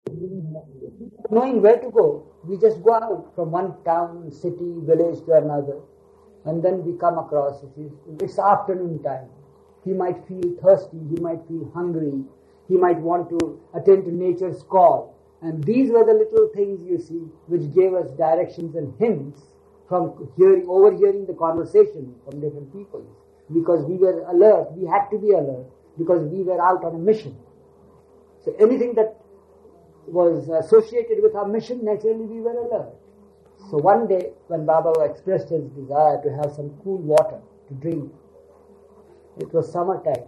Knowing where to go, we just go out from one town, city, village to another, and then we come across, it's afternoon time. He might feel thirsty, he might feel hungry, he might want to attend to nature's call. And these were the little things, you see, which gave us directions and hints from overhearing the conversation from different people. Because we were alert, we had to be alert, because we were out on a mission. So anything that was associated with our mission, naturally we were alert. So one day, when Baba expressed his desire to have some cool water to drink, it was summertime.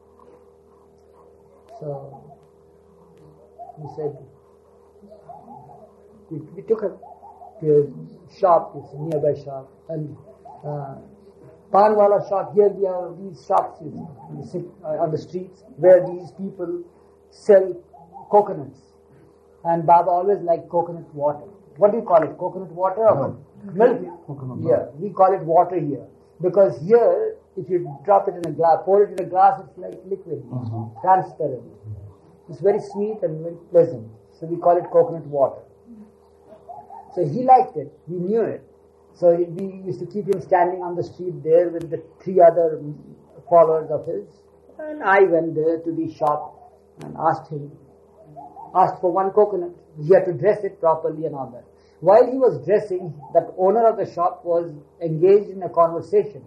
So he said, we took her to a shop, it's a nearby shop, and Panwala shop, here we have these shops, you sit on the streets where these people sell coconuts. And Baba always liked coconut water. What do you call it? Coconut water or milk? Coconut yeah, milk. we call it water here. Because here, if you drop it in a glass, pour it in a glass, it's like liquid, transparent. It's very sweet and very pleasant. So we call it coconut water. So he liked it. We knew it. So we used to keep him standing on the street there with the 3 other followers of his. And I went there to the shop and asked for one coconut. He had to dress it properly and all that. While he was dressing, that owner of the shop was engaged in a conversation.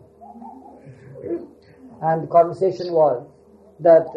And the conversation was that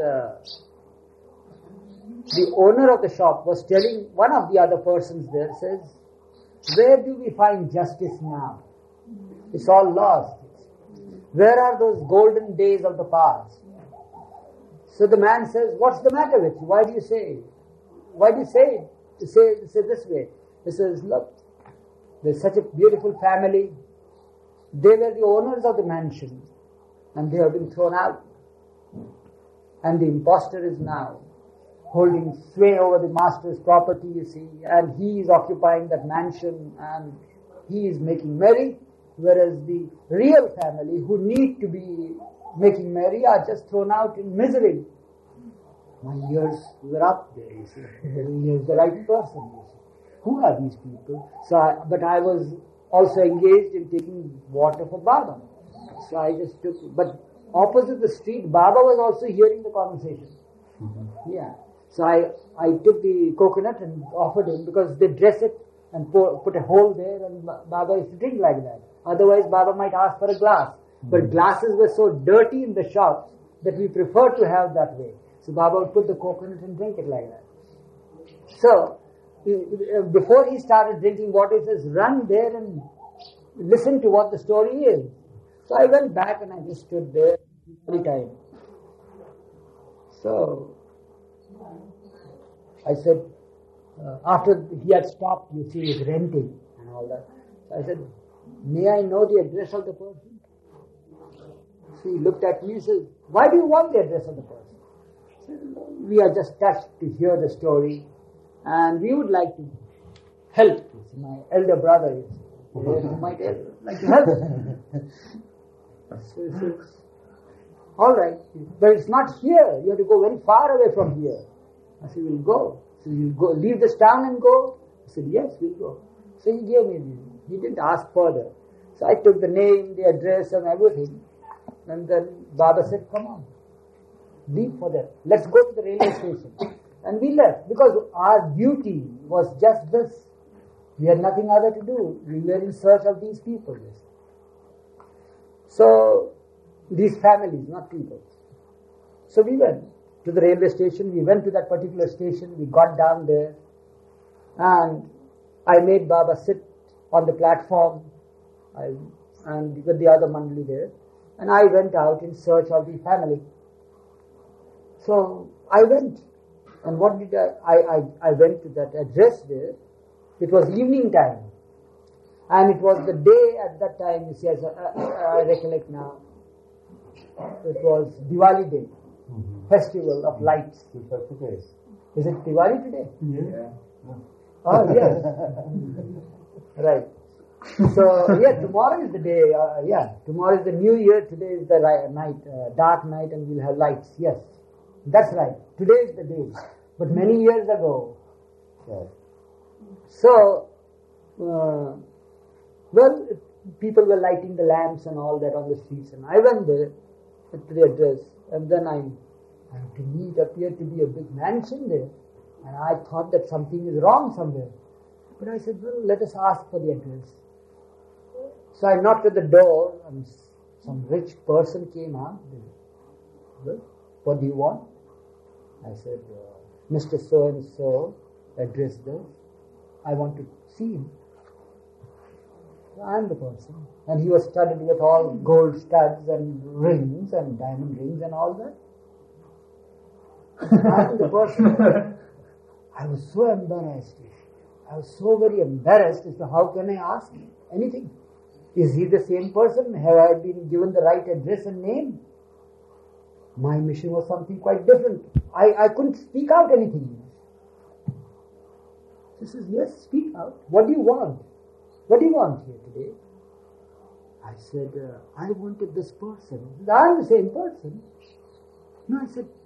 the owner of the shop was telling one of the other persons there, says, where do we find justice now? It's all lost. Where are those golden days of the past? So the man says, what's the matter with you? Why do you say it? Why do you say it? You say this way. He says, look, there's such a beautiful family. They were the owners of the mansion and they have been thrown out. And the impostor is now holding sway over the master's property, you see, and he is occupying that mansion and he is making merry, whereas the real family who need to be making merry are just thrown out in misery. My ears were up there, you see. He is the right person, you see. Who are these people? But I was also engaged in taking water for Baba. So I just took it. But opposite the street, Baba was also hearing the conversation. Yeah. So I took the coconut and offered him because they dress it and put a hole there and Baba used to drink like that. Otherwise Baba might ask for a glass. But glasses were so dirty in the shops that we preferred to have that way. So Baba would put the coconut and drink it like that. So before he started drinking water, he says, run there and listen to what the story is. So I went back and I just stood there every time. So I said, after he had stopped, you see, his renting and all that. So I said, may I know the address of the person? So he looked at me and said, why do you want the address of the person? I said, we are just touched to hear the story and we would like to help. My elder brother might like to help. So he says, all right, but it's not here. You have to go very far away from here. I said, we'll go. So you'll go, leave this town and go? I said, yes, we'll go. So he gave me the, he didn't ask further. So I took the name, the address and everything. And then Baba said, come on, leave for that. Let's go to the railway station. And we left because our duty was just this. We had nothing other to do. We were in search of these people. So, these families, not people. So we went to the railway station. We went to that particular station. We got down there. And I made Baba sit on the platform and with the other mandali there. And I went out in search of the family. So I went. And what did I went to that address there. It was evening time. And it was the day at that time, you see, as I recollect now. It was Diwali day. Festival of lights. Is it Diwali today? Yeah. Oh, yes. Right. So, yeah, tomorrow is the day, tomorrow is the new year, today is the night, dark night and we'll have lights, yes. That's right. Today is the day. But many years ago, Yes. So, well, people were lighting the lamps and all that on the streets, and I went there to the address, and then and to me it appeared to be a big mansion there, and I thought that something is wrong somewhere. But I said, well, let us ask for the address. So I knocked at the door, and some rich person came out. Well, what do you want? I said, Mr. So-and-so, address this. I want to see him. I'm the person. And he was studded with all gold studs and rings and diamond rings and all that. I'm the person. I was so embarrassed. I was so very embarrassed as to how can I ask anything. Is he the same person? Have I been given the right address and name? My mission was something quite different. I couldn't speak out anything. He says, yes, speak out. What do you want? What do you want here today? I said, I wanted this person. I'm the same person. No,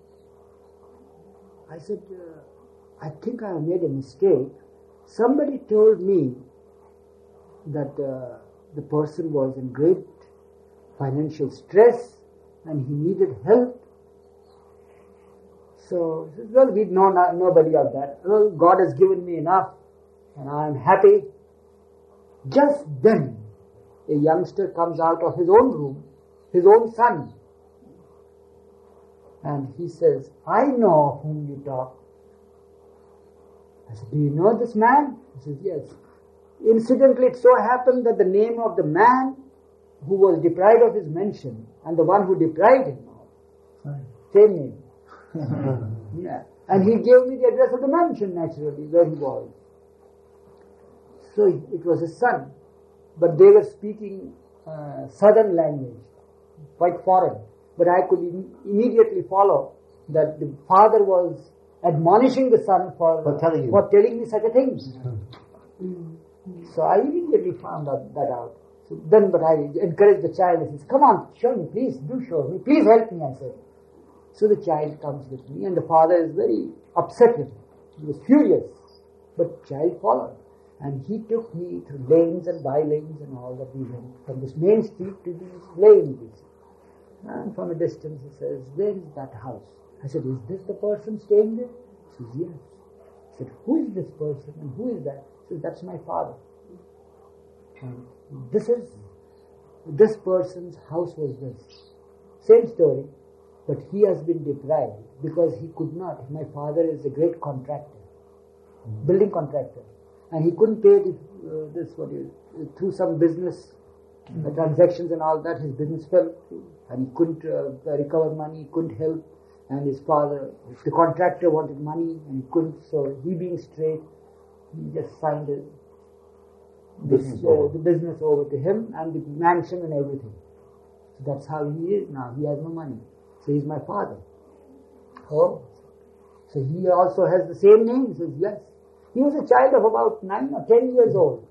I said, I think I have made a mistake. Somebody told me that the person was in great financial stress and he needed help. So, he says, well, we know nobody of that. Well, God has given me enough and I am happy. Just then, a youngster comes out of his own room, his own son. And he says, I know of whom you talk. I said, do you know this man? He says, yes. Incidentally, it so happened that the name of the man who was deprived of his mention and the one who deprived him, same name. Yeah. And he gave me the address of the mansion, naturally, where he was. So it was his son. But they were speaking southern language, quite foreign. But I could immediately follow that the father was admonishing the son for telling me such a thing. So I immediately found that out. So then, but I encouraged the child. He says, come on, show me, please, do show me. Please help me, I said. So the child comes with me and the father is very upset with him. He was furious. But child followed. And he took me through lanes and by lanes and all that we went. From this main street to these lanes. And from a distance he says, where is that house? I said, is this the person staying there? He says, yes. I said, who is this person and who is that? He says, that's my father. And this person's house was this. Same story, but he has been deprived because he could not. My father is a great contractor, building contractor. And he couldn't pay through some business transactions and all that. His business fell through and he couldn't recover money, he couldn't help. And his father, the contractor, wanted money and he couldn't. So he being straight, he just signed the business over to him and the mansion and everything. So that's how he is now. He has no money. So he's my father. Oh. So he also has the same name. He says, yes. He was a child of about 9 or 10 years old.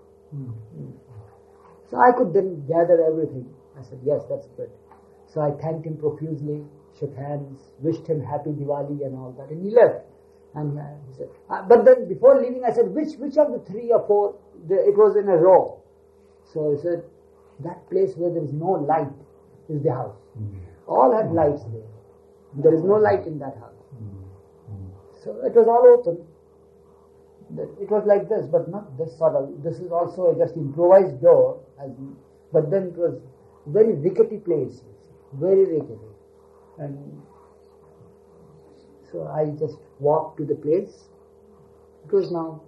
So I could then gather everything. I said, yes, that's good. So I thanked him profusely, shook hands, wished him happy Diwali and all that, and he left. And he said, but then before leaving, I said, which of the 3 or 4? It was in a row. So he said, that place where there is no light is the house. All had lights there. There is no light in that house. So it was all open. It was like this, but not this sort of. This is also a just improvised door, but then it was very rickety place, very rickety. And so I just walked to the place. It was now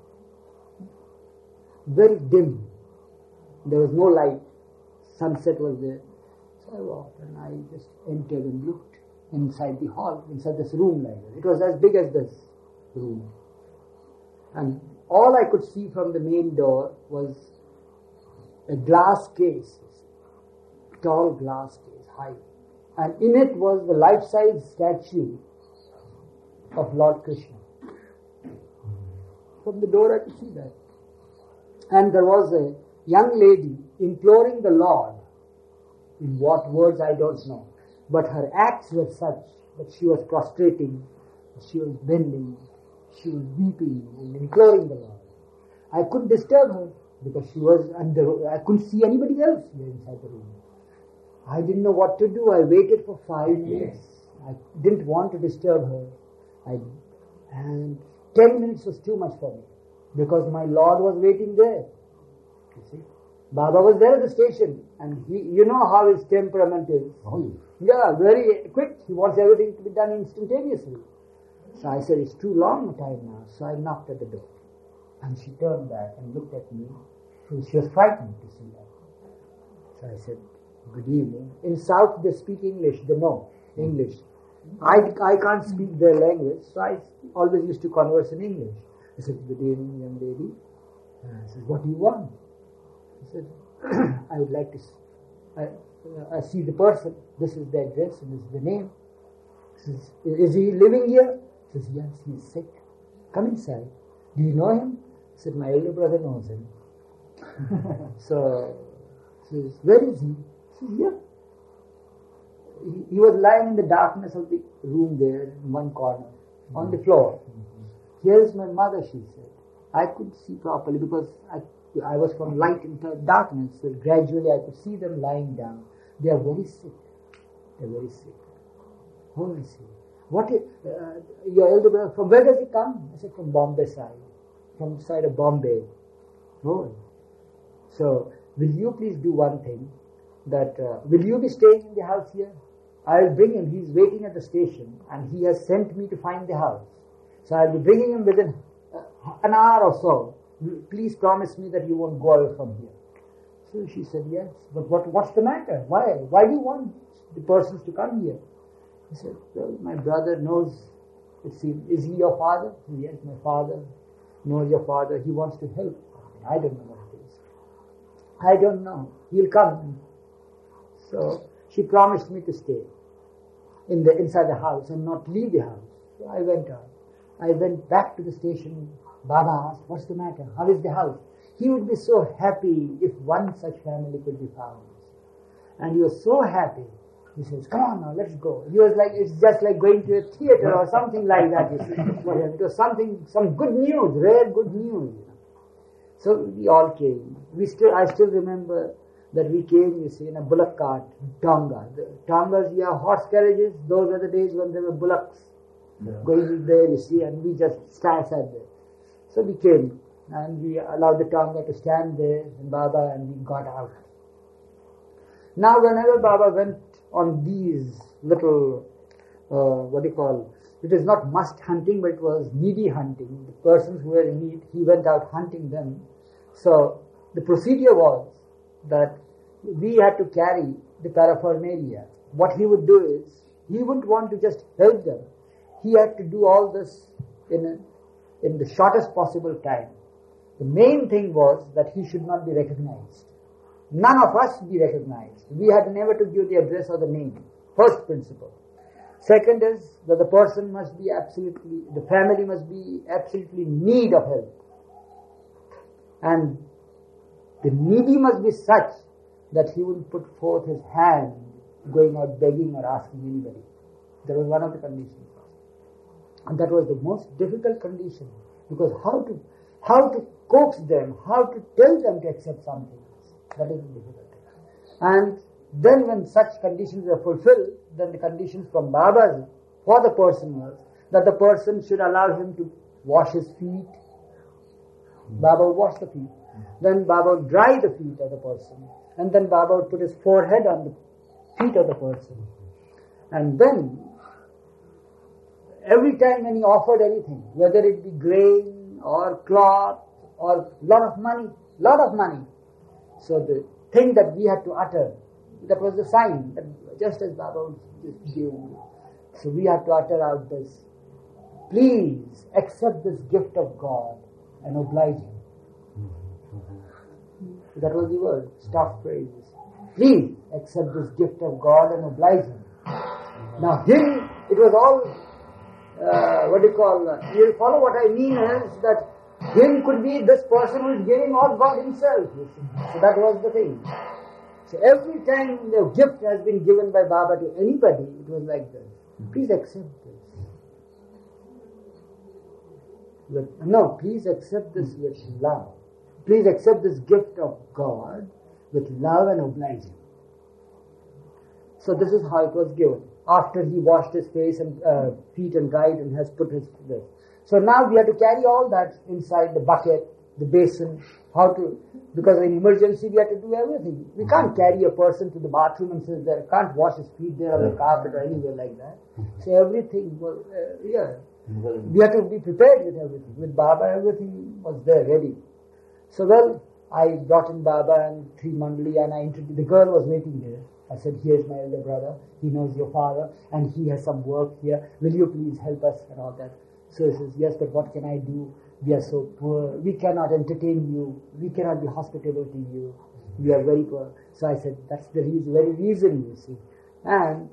very dim. There was no light. Sunset was there. So I walked and I just entered and looked inside the hall, inside this room like that. It was as big as this room. And all I could see from the main door was a glass case, tall glass case, high. And in it was the life-size statue of Lord Krishna. From the door I could see that. And there was a young lady imploring the Lord, in what words I don't know. But her acts were such that she was prostrating, she was bending, She was weeping and imploring the Lord. I couldn't disturb her because she was under. I couldn't see anybody else here inside the room. I didn't know what to do. I waited for 5 minutes. I didn't want to disturb her. And 10 minutes was too much for me because my Lord was waiting there. You see, Baba was there at the station, and you know how his temperament is. Oh, Yeah, very quick. He wants everything to be done instantaneously. So I said, it's too long a time now. So I knocked at the door. And she turned back and looked at me. She was frightened to see that. So I said, good evening. In South they speak English. They know English. I can't speak their language. So I always used to converse in English. I said, good evening, young lady. And I said, what do you want? I said, I would like to I see the person. This is the address and this is the name. Says, is he living here? Says, yes, he is sick. Come inside. Do you know him? I said, my elder brother knows him. So, says, where is he? Says, here. He was lying in the darkness of the room there in one corner, on the floor. Here is my mother, she said. I couldn't see properly because I was from light into darkness, so gradually I could see them lying down. They are very sick. They are very sick. Oh, I see. What is, your elder brother, from where does he come? I said, from Bombay side. From the side of Bombay. Oh. So, will you please do one thing? That, will you be staying in the house here? I will bring him. He is waiting at the station and he has sent me to find the house. So I will be bringing him within an hour or so. Please promise me that you won't go away from here. So she said, yes. But what's the matter? Why do you want the persons to come here? He said, well, my brother knows. Is he your father? Said, yes, my father knows your father. He wants to help. I don't know what it is. I don't know. He'll come. So she promised me to stay inside the house and not leave the house. So I went out. I went back to the station. Baba asked, what's the matter? How is the house? He would be so happy if one such family could be found. And he was so happy. He says, come on now, let's go. He was like, it's just like going to a theater or something like that, you see. It was some good news, rare good news. So we all came. I still remember that we came, you see, in a bullock cart, Tonga. The Tongas, horse carriages. Those were the days when there were bullocks going there, you see, and we just sat there. So we came, and we allowed the Tonga to stand there, and Baba, and we got out. Now, whenever Baba went on these little, it is not must hunting, but it was needy hunting. The persons who were in need, he went out hunting them. So the procedure was that we had to carry the paraphernalia. What he would do is, he wouldn't want to just help them. He had to do all this in the shortest possible time. The main thing was that he should not be recognized. None of us be recognized. We had never to give the address or the name. First principle. Second is that the person must be the family must be absolutely in need of help. And the needy must be such that he wouldn't put forth his hand going out begging or asking anybody. That was one of the conditions. And that was the most difficult condition, because how to coax them, how to tell them to accept something, that is the difficulty. And then when such conditions were fulfilled, then the conditions from Baba's for the person was that the person should allow him to wash his feet. Baba would wash the feet. Then Baba would dry the feet of the person. And then Baba would put his forehead on the feet of the person. And then, every time when he offered anything, whether it be grain or cloth or lot of money. So the thing that we had to utter, that was the sign, that just as Baba would give. So we had to utter out this, please accept this gift of God and oblige Him. So that was the word, staff phrases. Please accept this gift of God and oblige Him. Now Him, it was all, you'll follow what I mean is that Him could be this person who is giving or God Himself. You see. So that was the thing. So every time the gift has been given by Baba to anybody, it was like this. Please accept this. No, please accept this with love. Please accept this gift of God with love and obliging. So this is how it was given. After he washed his face and feet and dried and has put his this. So now we have to carry all that inside the bucket, the basin, because in emergency we have to do everything. We can't carry a person to the bathroom and sit there, can't wash his feet there on the carpet or anywhere like that. So everything was, we have to be prepared with everything. With Baba, everything was there ready. So I brought in Baba and Sri Mandali and I introduced, the girl was waiting there. I said, here's my elder brother, he knows your father and he has some work here, will you please help us and all that. So he says, yes, but what can I do? We are so poor, we cannot entertain you, we cannot be hospitable to you, we are very poor. So I said, that's the very reason, you see. And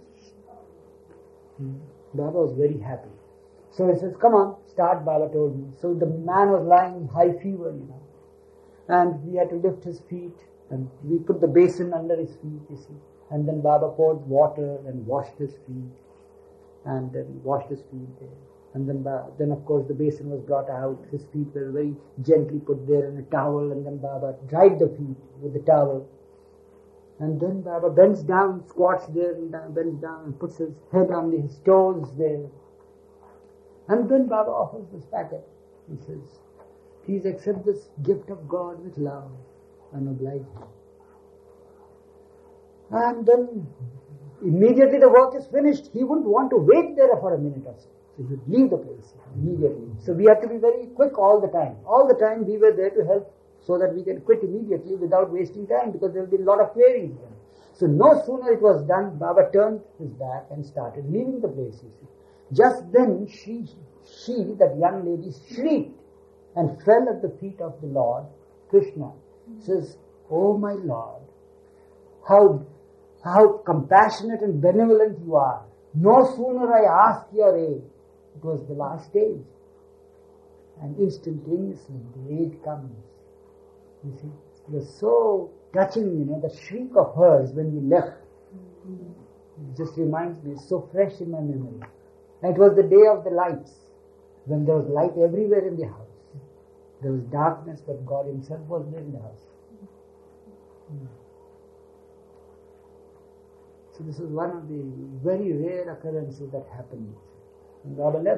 Baba was very happy. So he says, come on, start, Baba told me. So the man was lying in high fever, and we had to lift his feet, and we put the basin under his feet, you see. And then Baba poured water and washed his feet, and then washed his feet there. And then of course the basin was brought out, his feet were very gently put there in a towel, and then Baba dried the feet with the towel. And then Baba bends down, squats there, and bends down and puts his head on his toes there. And then Baba offers this packet. He says, please accept this gift of God with love and oblige. And then immediately the work is finished. He wouldn't want to wait there for a minute or so. So he would leave the place immediately. So we have to be very quick all the time. All the time we were there to help so that we can quit immediately without wasting time, because there will be a lot of queries then. So no sooner it was done, Baba turned his back and started leaving the place, you see. Just then she, that young lady, shrieked and fell at the feet of the Lord, Krishna. Says, oh my Lord, how compassionate and benevolent you are. No sooner I asked your aid, it was the last stage, and instantaneously the aid comes. You see, it was so touching, that shriek of hers when we left. It just reminds me, it's so fresh in my memory. And it was the day of the lights, when there was light everywhere in the house. There was darkness, but God himself was there in the house. So this is one of the very rare occurrences that happened. And Baba left.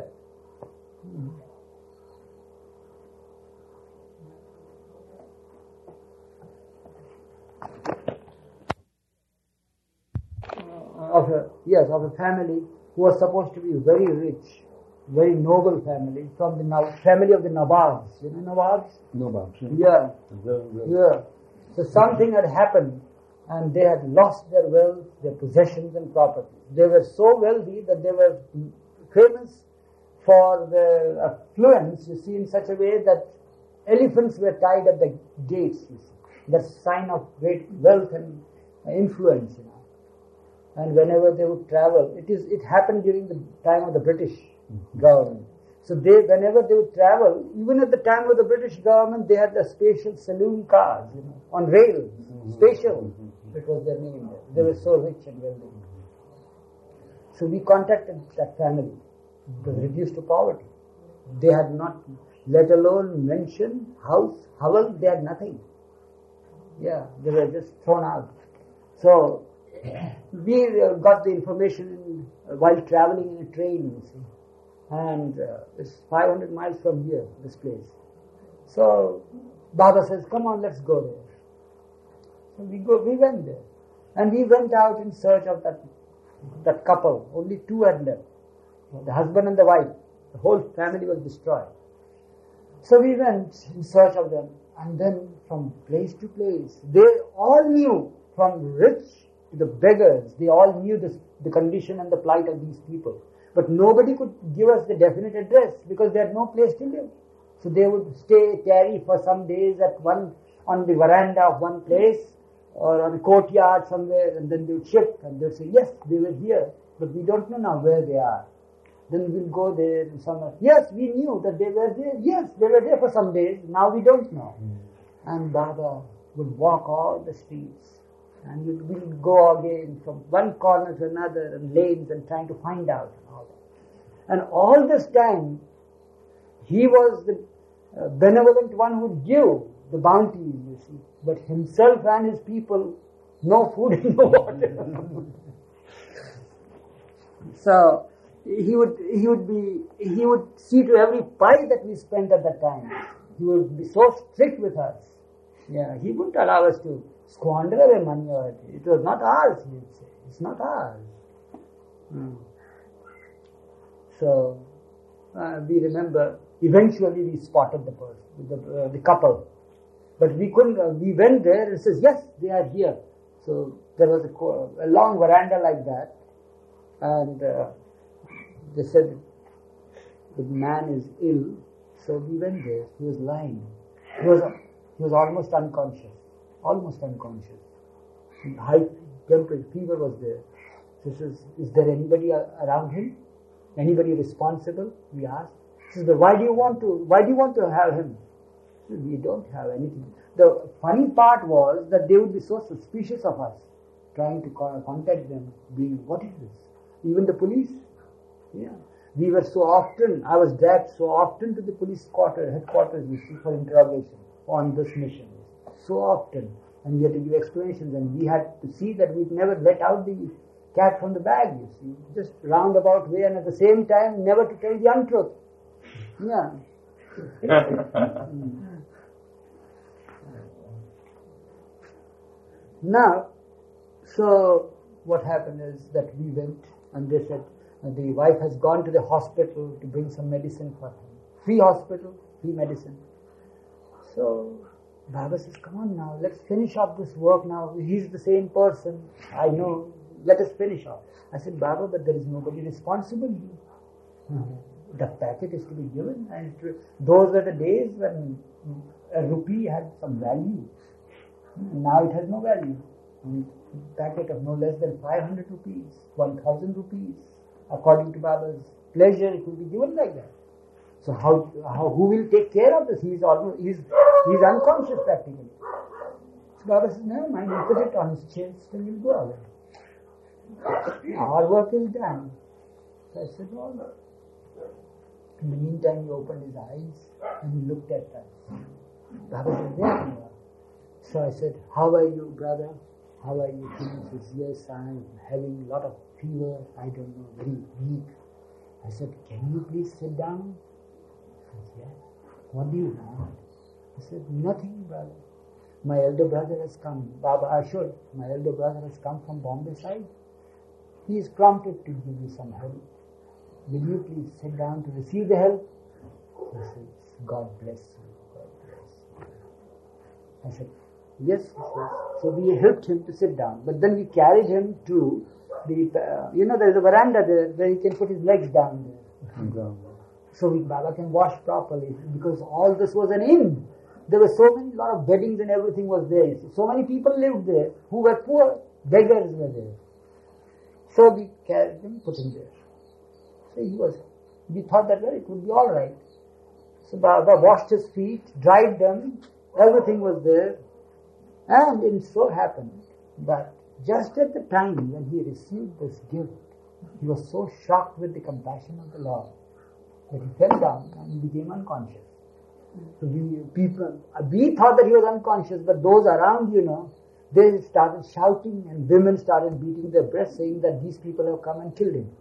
Of a family who was supposed to be very rich, very noble family, from the family of the Nawabs. You know Nawabs? Nawabs. Yeah. Yeah. So something had happened, and they had lost their wealth, their possessions and property. They were so wealthy that they were famous for their affluence, you see, in such a way that elephants were tied at the gates, you see. That's a sign of great wealth and influence, And whenever they would travel, it happened during the time of the British government. So whenever they would travel, even at the time of the British government, they had the special saloon cars, on rails, special. It was their name. They were so rich and wealthy. So we contacted that family. It was reduced to poverty. They had not, let alone mention house, hovel, they had nothing. Yeah, they were just thrown out. So we got the information while traveling in a train, you see. And it's 500 miles from here, this place. So Baba says, come on, let's go there. So we went there. And we went out in search of that couple. Only two had left. The husband and the wife. The whole family was destroyed. So we went in search of them. And then from place to place, they all knew, from rich to the beggars, they all knew the condition and the plight of these people. But nobody could give us the definite address because they had no place to live. So they would tarry for some days on the veranda of one place or on a courtyard somewhere, and then they would shift and they would say, yes, they were here, but we don't know now where they are. Then we'll go there and somewhere. Yes, we knew that they were there. Yes, they were there for some days. Now we don't know. And Baba would walk all the streets. And we would go again from one corner to another and lanes and trying to find out and all that. And all this time, He was the benevolent one who would give the bounties, you see. But himself and his people, no food and no water. So he would see to every pie that we spent at that time. He would be so strict with us. Yeah, he wouldn't allow us to squander away money. It was not ours, he would say. It's not ours. So we remember, eventually we spotted the person, the couple. But we couldn't, we went there and says, yes, they are here. So there was a long veranda like that. And they said, the man is ill. So we went there. He was lying. He was almost unconscious. High temperature, fever was there. So he says, is there anybody around him? Anybody responsible? We asked. He says, why do you want to have him? He says, we don't have anything. The funny part was that they would be so suspicious of us, trying to contact them, being, what is this? Even the police. Yeah. We were so often, I was dragged so often to the police headquarters, you see, for interrogation on this mission. So often. And we had to give explanations, and we had to see that we'd never let out the cat from the bag, you see. Just roundabout way, and at the same time, never to tell the untruth. Yeah. Now, so what happened is that we went, and they said, the wife has gone to the hospital to bring some medicine for him. Free hospital, free medicine. So Baba says, come on now, let's finish up this work now. He's the same person, I know. Let us finish off. I said, Baba, but there is nobody responsible here. The packet is to be given, and those were the days when a rupee had some value. Now it has no value. A packet of no less than 500 rupees, 1,000 rupees. According to Baba's pleasure, it will be given like that. So who will take care of this? He's unconscious practically. So Baba says, never mind, you put it on his chest and you'll go away. Our work is done. So I said, all right. In the meantime, he opened his eyes and he looked at us. Baba said, there you are. So I said, how are you, brother? How are you feeling? He says, yes, I'm having a lot of fever. I don't know, very weak. I said, can you please sit down? He says, yeah. What do you want? I said, nothing, brother. My elder brother has come. Baba assured, my elder brother has come from Bombay side. He is prompted to give you some help. Will you please sit down to receive the help? He says, God bless you. God bless you. I said, yes, he says. So we helped him to sit down. But then we carried him to the, there's a veranda there where he can put his legs down there. So Baba can wash properly, because all this was an inn. There were lot of beddings and everything was there. So many people lived there who were poor. Beggars were there. So we carried him, put him there. So we thought that it would be all right. So Baba washed his feet, dried them, everything was there. And it so happened that just at the time when he received this gift, he was so shocked with the compassion of the Lord that he fell down and he became unconscious. So we thought that he was unconscious, but those around, they started shouting and women started beating their breasts saying that these people have come and killed him.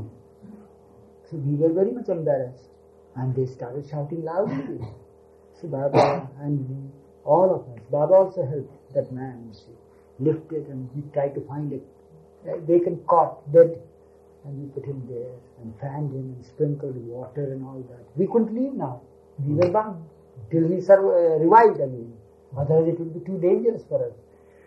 So we were very much embarrassed and they started shouting loudly. So Baba and all of us, Baba also helped that man, lifted and we tried to find a vacant cot, bed, and we put him there and fanned him and sprinkled water and all that. We couldn't leave now. We were bound till he revived again. Otherwise it would be too dangerous for us.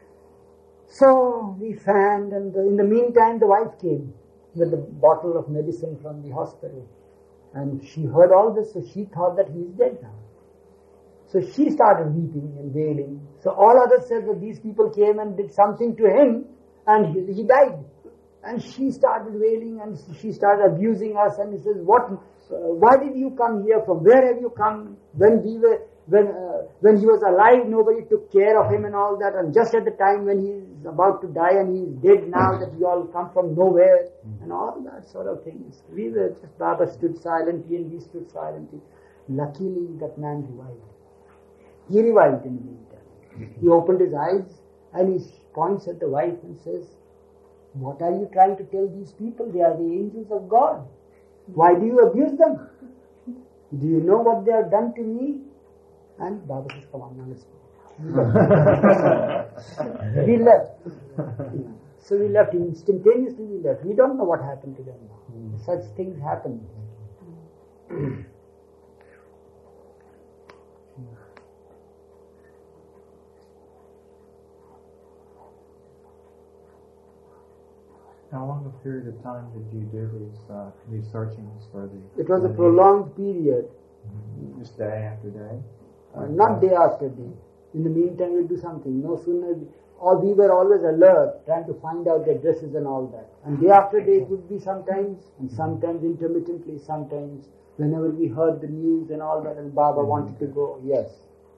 So we fanned, and in the meantime the wife came with a bottle of medicine from the hospital. And she heard all this, so she thought that he is dead now. So she started weeping and wailing. So all others said that these people came and did something to him and he died. And she started wailing and she started abusing us, and he says, why did you come here from? Where have you come? When he was alive, nobody took care of him and all that, and just at the time when he is about to die and he is dead now, that you all come from nowhere, and all that sort of things. Baba stood silently and we stood silently. Luckily, that man revived. He revived in the meantime. He opened his eyes and he points at the wife and says, what are you trying to tell these people? They are the angels of God. Why do you abuse them? Do you know what they have done to me? And Baba says, come on, now let's go. We left. So we left. Instantaneously we left. We don't know what happened to them now. Such things happen. How long a period of time did you do these searchings for the... It was a prolonged period. Just day after day? Not day after day. In the meantime, we'll do something. No sooner... Or we were always alert, trying to find out their dresses and all that. And day after day it would be sometimes, and sometimes intermittently, sometimes whenever we heard the news and all that, and Baba wanted to go, yes.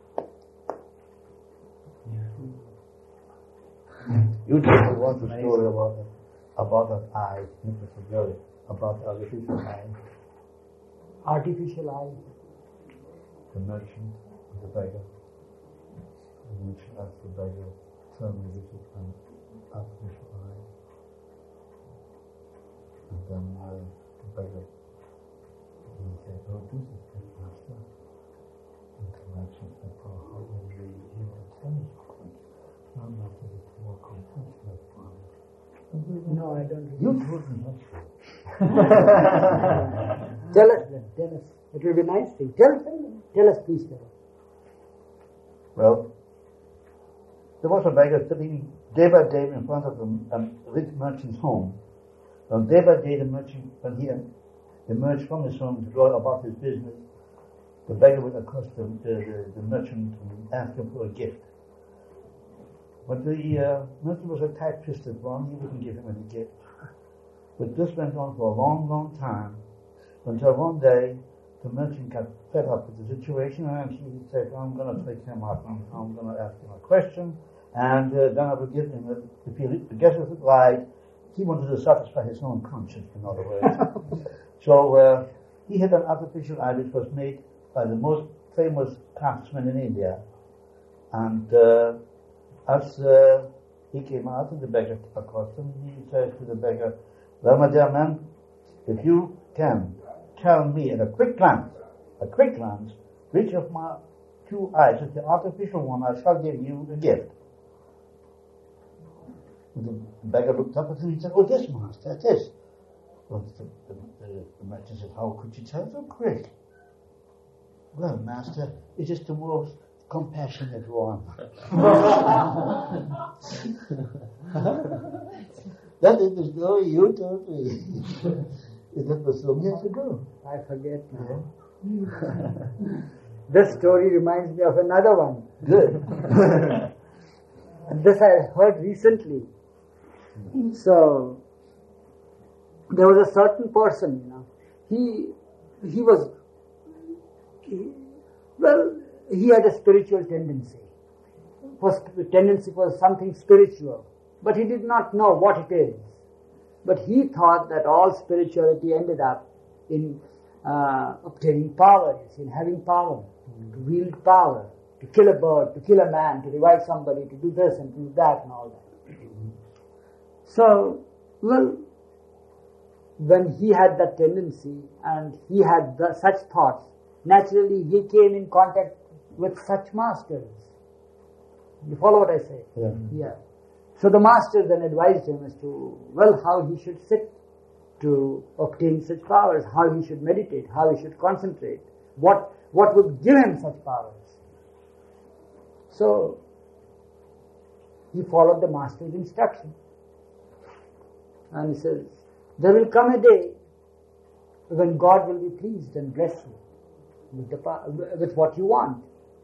You told me once a story about an eye, Mr. Jerry, about the artificial eye. Artificial eye. The merchant, the beggar. The merchant asked the beggar, tell me this is an artificial eye. And then the beggar, he said, oh, this is good, master. And the merchant said, oh, how will you tell me? No, master, it's more complex than one. No, I don't. You told me not to. Tell us then, tell us. It will be nice thing. Tell us, please tell us. Well, there was a beggar sitting day by day in front of a rich merchant's home. And day by day the merchant, when he emerged from his home to go about his business, the beggar would accost the merchant and ask him for a gift. But the merchant was a tight-fisted one, he wouldn't give him any gift. But this went on for a long, long time, until one day the merchant got fed up with the situation and he said, I'm going to take him out, I'm going to ask him a question, and then I will give him, if he guesses it right, he wanted to satisfy his own conscience, in other words. So he had an artificial eye which was made by the most famous craftsman in India. And as he came out and the beggar accosted him, he said to the beggar, well, my dear man, if you can tell me at a quick glance, which of my two eyes is the artificial one, I shall give you a gift. And the beggar looked up at him and he said, oh, this, master, this. Well, the merchant said, how could you tell so quick? Well, master, it is the most compassionate one. That is the story you told me. That was some years ago. I forget now. This story reminds me of another one. Good. And this I heard recently. So, there was a certain person, he had a spiritual tendency. The tendency was something spiritual, but he did not know what it is. But he thought that all spirituality ended up in obtaining power, in having power, to wield power, to kill a bird, to kill a man, to revive somebody, to do this and to do that and all that. So, when he had that tendency and he had such thoughts, naturally he came in contact with such masters. You follow what I say? Yeah. So the master then advised him as to, how he should sit to obtain such powers, how he should meditate, how he should concentrate, what would give him such powers. So, he followed the master's instruction. And he says, there will come a day when God will be pleased and bless you with what you want.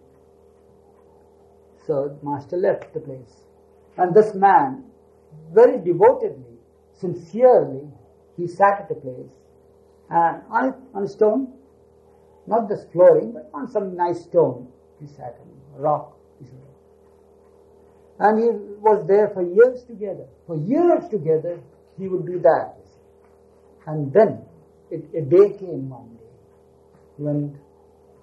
So, the master left the place. And this man, very devotedly, sincerely, he sat at a place, and on a stone, not this flooring, but on some nice stone, he sat on a rock. And he was there for years together. For years together, he would do that. And then, a day came one day, when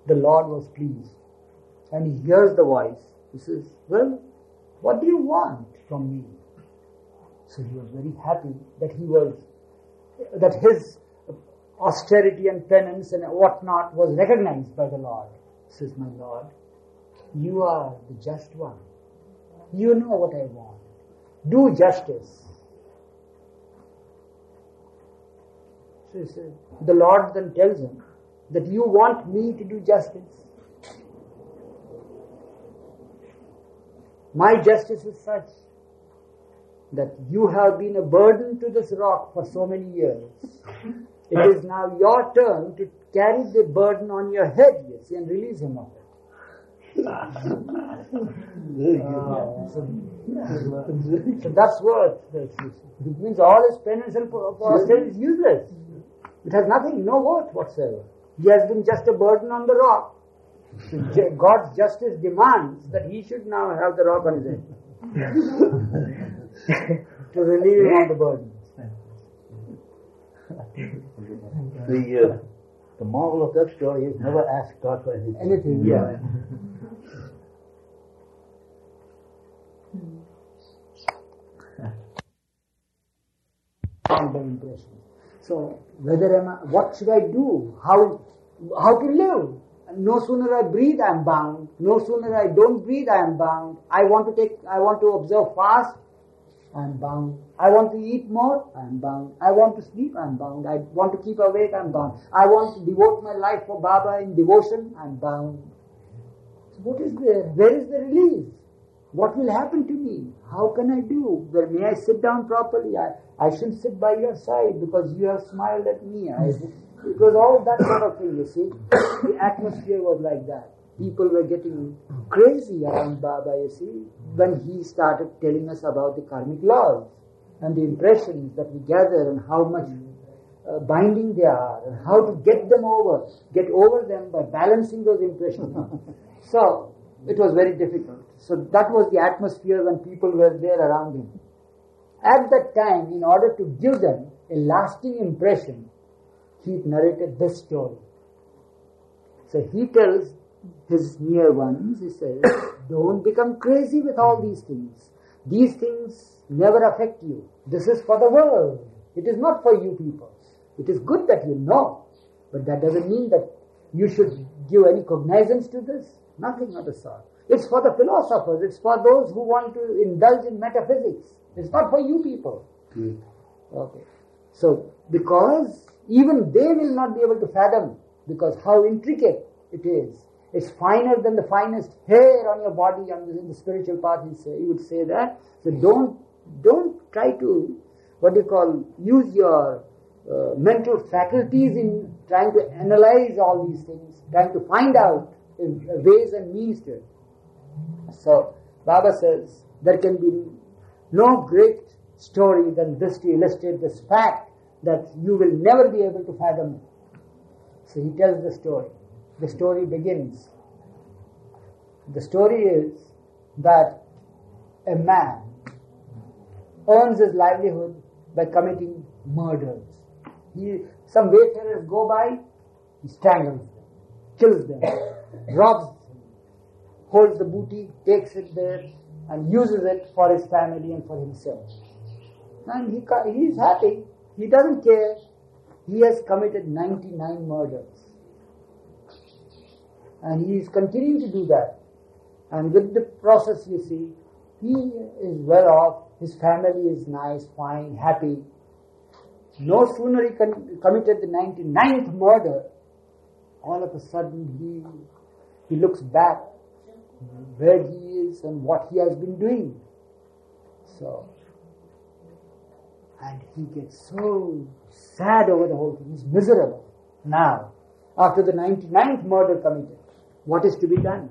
the Lord was pleased. And he hears the voice. He says, well, what do you want from me? So he was very happy that his austerity and penance and whatnot was recognized by the Lord. He says, my Lord, you are the just one. You know what I want. Do justice. So he said, the Lord then tells him that you want me to do justice. My justice is such that you have been a burden to this rock for so many years. It is now your turn to carry the burden on your head, you see, and release him of it. So that's what it means. All his penance and austerity is useless. It has nothing, no worth whatsoever. He has been just a burden on the rock. So God's justice demands that he should now have the rock on his head to relieve him of the burden. The moral of that story is never ask God for anything. Anything, yeah. Impression. So, what should I do? How to live? No sooner I breathe, I am bound. No sooner I don't breathe, I am bound. I want to observe fast, I am bound. I want to eat more, I am bound. I want to sleep, I am bound. I want to keep awake, I am bound. I want to devote my life for Baba in devotion, I am bound. So what is there? Where is the release? What will happen to me? How can I do? Well, may I sit down properly? I shouldn't sit by your side because you have smiled at me. It was all that sort of thing, you see. The atmosphere was like that. People were getting crazy around Baba, you see, when he started telling us about the karmic laws and the impressions that we gather and how much binding they are and how to get over them by balancing those impressions. So, it was very difficult. So that was the atmosphere when people were there around him. At that time, in order to give them a lasting impression, he narrated this story. So he tells his near ones, he says, don't become crazy with all these things. These things never affect you. This is for the world. It is not for you people. It is good that you know, but that doesn't mean that you should give any cognizance to this. Nothing of the sort. It's for the philosophers. It's for those who want to indulge in metaphysics. It's not for you people. Okay. So, because even they will not be able to fathom, because how intricate it is. It's finer than the finest hair on your body. In the spiritual path, he would say that. So don't try to, use your mental faculties in trying to analyze all these things, trying to find out ways and means to it. So, Baba says, there can be no great story than this to illustrate this fact that you will never be able to fathom it. So he tells the story. The story begins. The story is that a man earns his livelihood by committing murders. Some wayfarers go by, he strangles them, kills them, robs them, holds the booty, takes it there, and uses it for his family and for himself. And he is happy. He doesn't care. He has committed 99 murders. And he is continuing to do that. And with the process, you see, he is well off. His family is nice, fine, happy. No sooner he committed the 99th murder, all of a sudden he looks back where he is and what he has been doing. So, and he gets so sad over the whole thing. He's miserable. Now, after the 99th murder committed, what is to be done?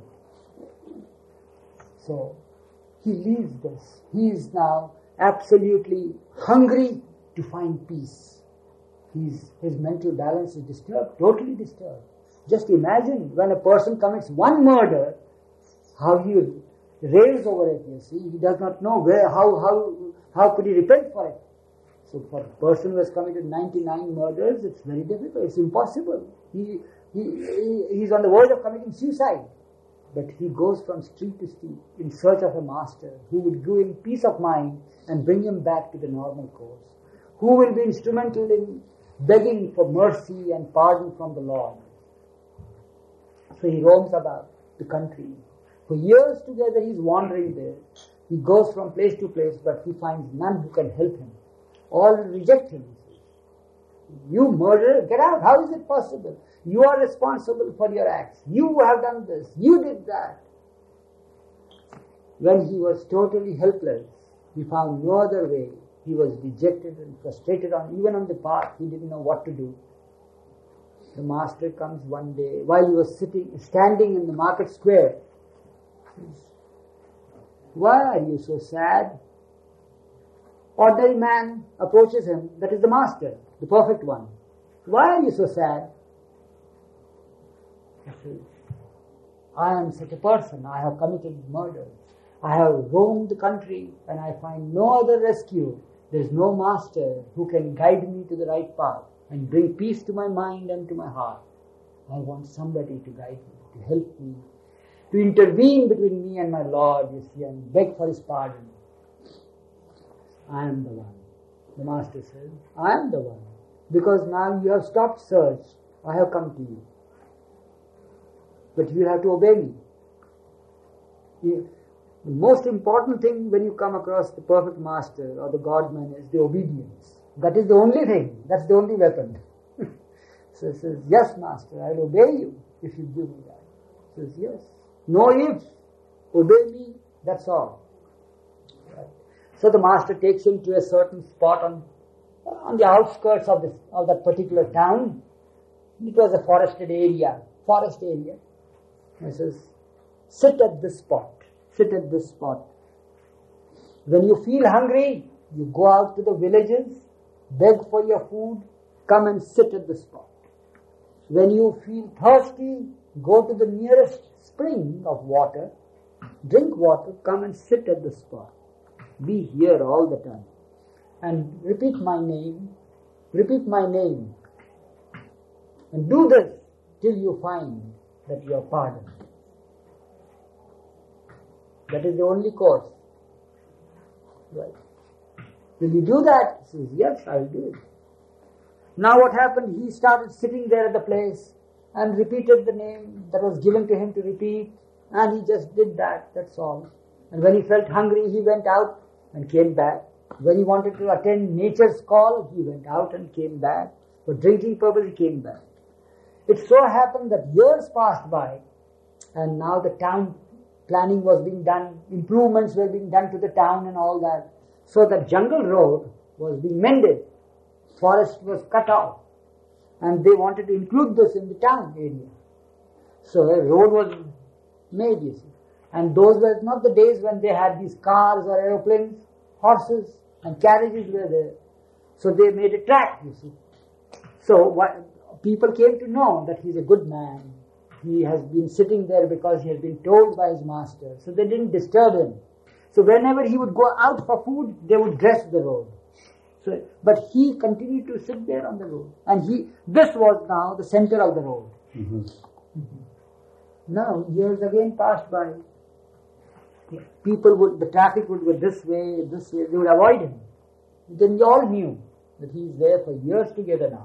So, he leaves this. He is now absolutely hungry to find peace. His mental balance is disturbed, totally disturbed. Just imagine when a person commits one murder, how he rails over it, you see. He does not know how could he repent for it. So for a person who has committed 99 murders, it's very difficult. It's impossible. He's on the verge of committing suicide. But he goes from street to street in search of a master who would give him peace of mind and bring him back to the normal course, who will be instrumental in begging for mercy and pardon from the Lord. So he roams about the country. For years together he's wandering there. He goes from place to place, but he finds none who can help him. All reject him. You murderer, get out. How is it possible? You are responsible for your acts. You have done this. You did that. When he was totally helpless, he found no other way. He was dejected and frustrated even on the path. He didn't know what to do. The master comes one day while he was standing in the market square. He says, "Why are you so sad?" Ordinary man approaches him. That is the master, the perfect one. "Why are you so sad?" He says, "I am such a person. I have committed murder. I have roamed the country and I find no other rescue. There is no master who can guide me to the right path and bring peace to my mind and to my heart. I want somebody to guide me, to help me, to intervene between me and my Lord, you see, and beg for his pardon. I am the one." The master says, "I am the one. Because now you have stopped search, I have come to you. But you have to obey me." The most important thing when you come across the perfect master or the God-man is the obedience. That is the only thing. That's the only weapon. So he says, "Yes, master, I will obey you if you give me that." He says, "Yes. No ifs. Obey me, that's all." Right. So the master takes him to a certain spot on the outskirts of that particular town. It was a forest area. He says, "Sit at this spot. Sit at this spot. When you feel hungry, you go out to the villages, beg for your food, come and sit at the spot. When you feel thirsty, go to the nearest spring of water, drink water, come and sit at the spot. Be here all the time. And repeat my name. And do this till you find that you are pardoned." That is the only course. Right. Will you do that? He says, "Yes, I will do it." Now what happened? He started sitting there at the place and repeated the name that was given to him to repeat, and he just did that, that's all. And when he felt hungry, he went out and came back. When he wanted to attend nature's call, he went out and came back. For drinking purpose, he came back. It so happened that years passed by, and now the town planning was being done, improvements were being done to the town and all that. So the jungle road was being mended, forest was cut off, and they wanted to include this in the town area. So a road was made, you see. And those were not the days when they had these cars or aeroplanes, horses and carriages were there. So they made a track, you see. So people came to know that he's a good man. He has been sitting there because he has been told by his master. So they didn't disturb him. So whenever he would go out for food, they would dress the road. But he continued to sit there on the road. And this was now the center of the road. Mm-hmm. Mm-hmm. Now, years again passed by. The traffic would go this way, they would avoid him. Then they all knew that he is there for years together now.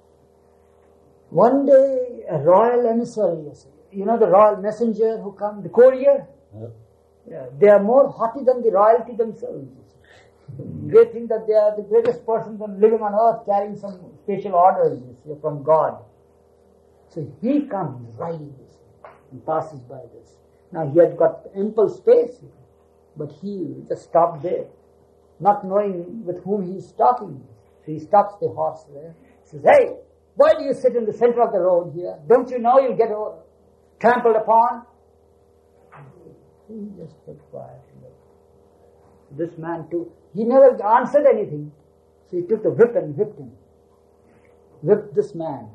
One day, a royal emissary, the royal messenger who comes, the courier, they are more haughty than the royalty themselves. They think that they are the greatest persons living on earth, carrying some special orders from God. So he comes riding this and passes by this. Now he had got ample space, but he just stopped there, not knowing with whom he is talking. So he stops the horse there. He says, "Hey, why do you sit in the center of the road here? Don't you know you'll get trampled upon?" He just kept quiet. This man too, he never answered anything. So he took the whip and whipped him. Whipped this man.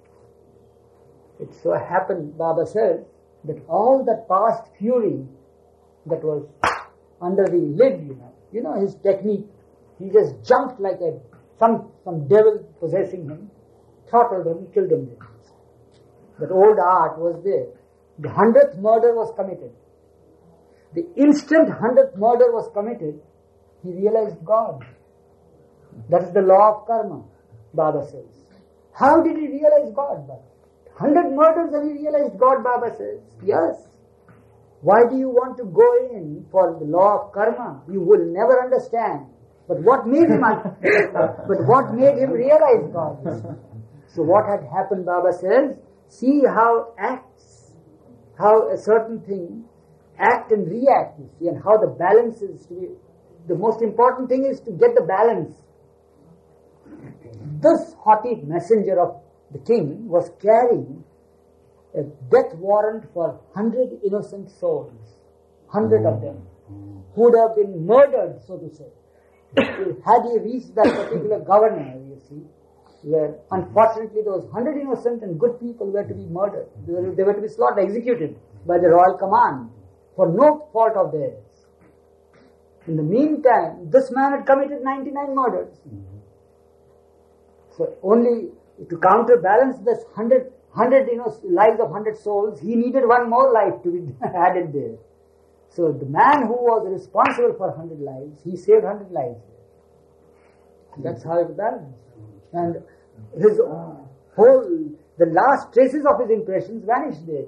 It so happened, Baba says, that all that past fury that was under the lid, his technique, he just jumped like some devil possessing him, throttled him, killed him. that old art was there. The 100th murder was committed. The instant 100th murder was committed, he realized God. That is the law of karma, Baba says. How did he realize God, Baba? 100 murders and he realized God, Baba says. Yes. Why do you want to go in for the law of karma? You will never understand. But what made him realize God? So what had happened, Baba says, see how a certain thing act and react, you see, and how the balance is to be. The most important thing is to get the balance. This haughty messenger of the king was carrying a death warrant for 100 innocent souls, 100 of them, who would have been murdered, so to say. Had he reached that particular governor, you see, where unfortunately those 100 innocent and good people were to be murdered. They were to be slaughtered, executed by the royal command for no fault of theirs. In the meantime, this man had committed 99 murders. So only to counterbalance this 100 lives of 100 souls, he needed one more life to be added there. So the man who was responsible for 100 lives, he saved 100 lives. That's how it balanced. And his the last traces of his impressions vanished there.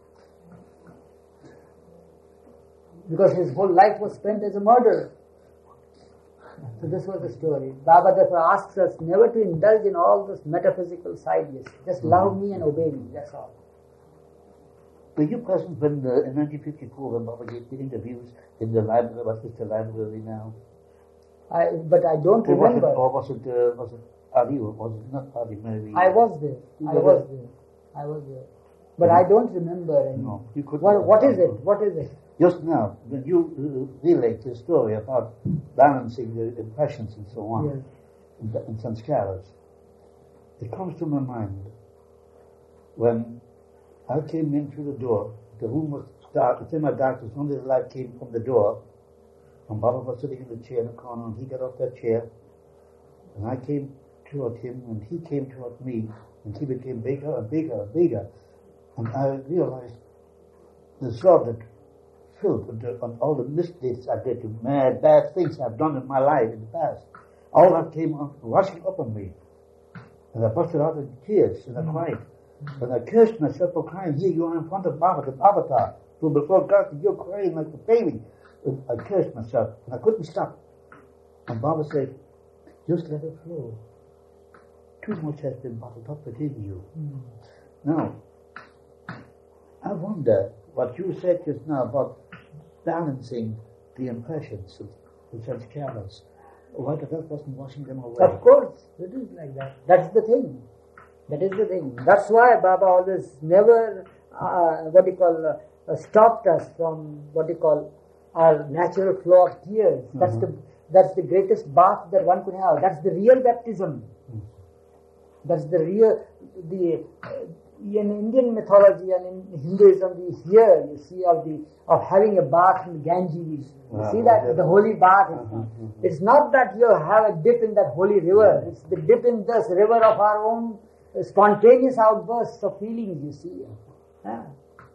Because his whole life was spent as a murderer. So this was the story. Baba therefore asks us never to indulge in all this metaphysical side. Just love me and obey me, that's all. Were you present when in 1954 when Baba gave the interviews in the library? What is the library now? But I don't remember. Or was it Adi? Or was it not Adi? Maybe. I was there. I was there. But I don't remember any. No, you could. What is it? What is it? Just now, when you relate the story about balancing the impressions and so on, in sanskaras, it comes to my mind when I came in through the door. The room was dark. It's in my darkness. Only the light came from the door. And Baba was sitting in the chair in the corner, and he got off that chair. And I came toward him, and he came toward me, and he became bigger and bigger and bigger. And I realized the sword that filled on all the misdeeds I did, the bad things I've done in my life in the past. All that came rushing up on me. And I busted out in tears, and I cried. And I cursed myself for crying. Here you are in front of Baba, the avatar. So before God, you're crying like a baby. And I cursed myself, and I couldn't stop. And Baba said, just let it flow. Too much has been bottled up within you. Now, I wonder what you said just now about balancing the impressions of the sanskaras. Why the God wasn't washing them away? Of course, it is like that. That's the thing. That is the thing. That's why Baba always never, stopped us from our natural flow of tears. That's the greatest bath that one could have. That's the real baptism. That's the real, in Indian mythology and in Hinduism we hear, you see, of having a bath in the Ganges. You see that? The holy bath. It's not that you have a dip in that holy river. It's the dip in this river of our own spontaneous outbursts of feelings, you see. Yeah.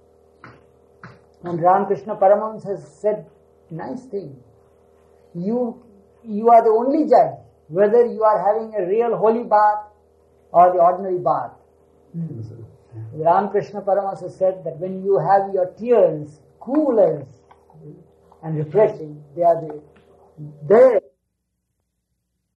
And Ramakrishna Paramahamsa has said nice thing. You are the only judge whether you are having a real holy bath or the ordinary bath. Ramakrishna Paramahamsa said that when you have your tears cool and refreshing, they are there